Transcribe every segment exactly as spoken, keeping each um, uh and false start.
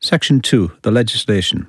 Section two. The legislation.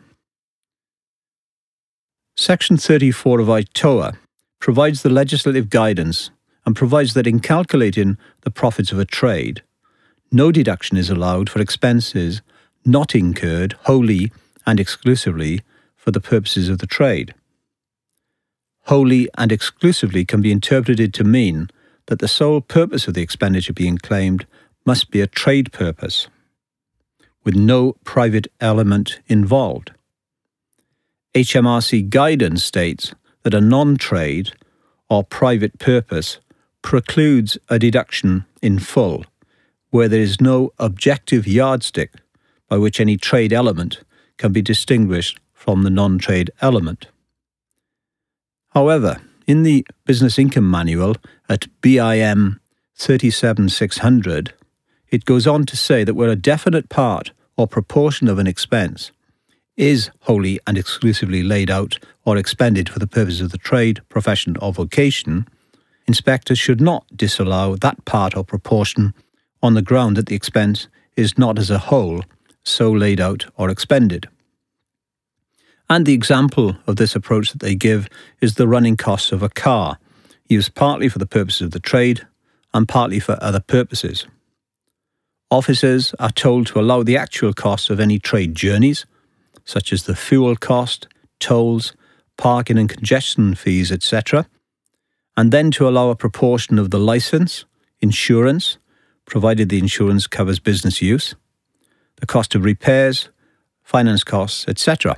Section thirty-four of I T O A provides the legislative guidance and provides that in calculating the profits of a trade, no deduction is allowed for expenses not incurred wholly and exclusively for the purposes of the trade. Wholly and exclusively can be interpreted to mean that the sole purpose of the expenditure being claimed must be a trade purpose, with no private element involved. H M R C guidance states that a non-trade or private purpose precludes a deduction in full where there is no objective yardstick by which any trade element can be distinguished from the non-trade element. However, in the Business Income Manual at B I M thirty-seven six hundred, it goes on to say that where a definite part or proportion of an expense is wholly and exclusively laid out or expended for the purpose of the trade, profession or vocation, inspectors should not disallow that part or proportion on the ground that the expense is not as a whole so laid out or expended. And the example of this approach that they give is the running costs of a car, used partly for the purposes of the trade and partly for other purposes. Officers are told to allow the actual costs of any trade journeys, such as the fuel cost, tolls, parking and congestion fees, et cetera, and then to allow a proportion of the licence, insurance, provided the insurance covers business use, the cost of repairs, finance costs, et cetera.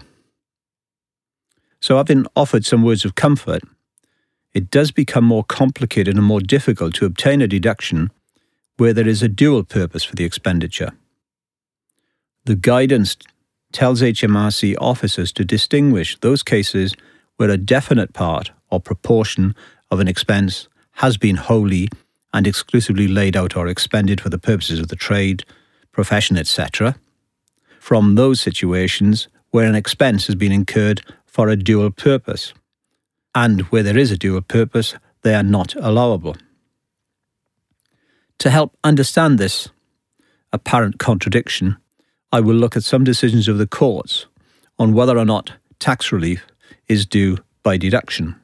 So having offered some words of comfort, it does become more complicated and more difficult to obtain a deduction where there is a dual purpose for the expenditure. The guidance tells H M R C officers to distinguish those cases where a definite part or proportion of an expense has been wholly and exclusively laid out or expended for the purposes of the trade, profession, et cetera, from those situations where an expense has been incurred for a dual purpose, and where there is a dual purpose, they are not allowable. To help understand this apparent contradiction, I will look at some decisions of the courts on whether or not tax relief is due by deduction.